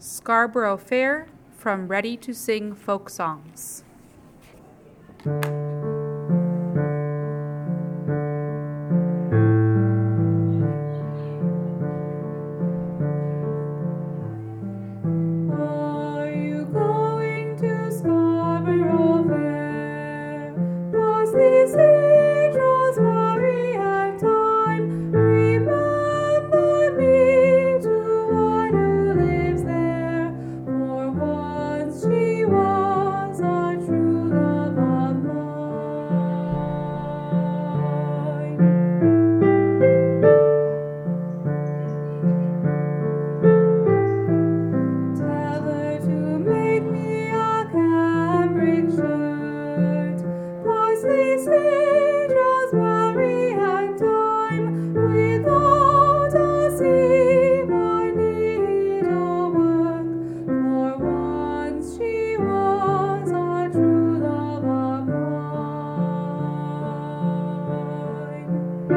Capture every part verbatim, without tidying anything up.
Scarborough Fair from Ready to Sing Folk Songs. Are you going to Scarborough Fair? Past the Saint Rosemary and thyme. Remember me to one who lives there, for once she was a true love of mine. Tell her to make me a cambric shirt, parsley, sage, rosemary, and thyme, without a seam or needlework, for once she was a true love of mine.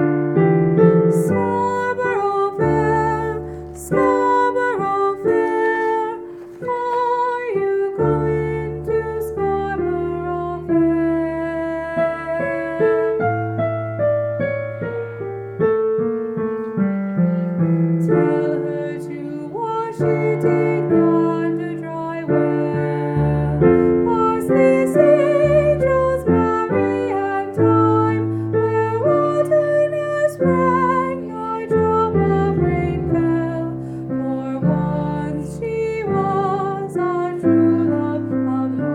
Scarborough Fair, Scarborough Fair, are you going to Scarborough Fair? Tell her to wash it in yonder dry well. Parsley, sage, rosemary, and thyme, where water ne'er sprang nor drop of rain fell, for once she was a true love of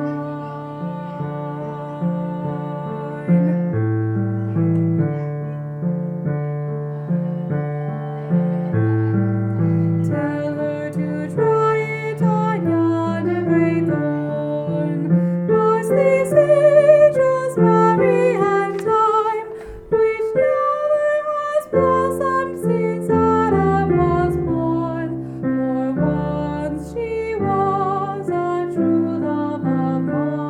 mine. Tell her to try it on yonder gray thorn, parsley, sage, rosemary, and thyme, which never has blossomed since Adam was born, for once she was a true love of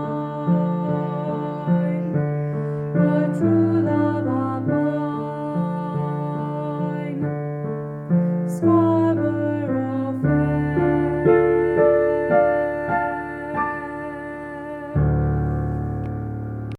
mine, a true love of mine. Scarborough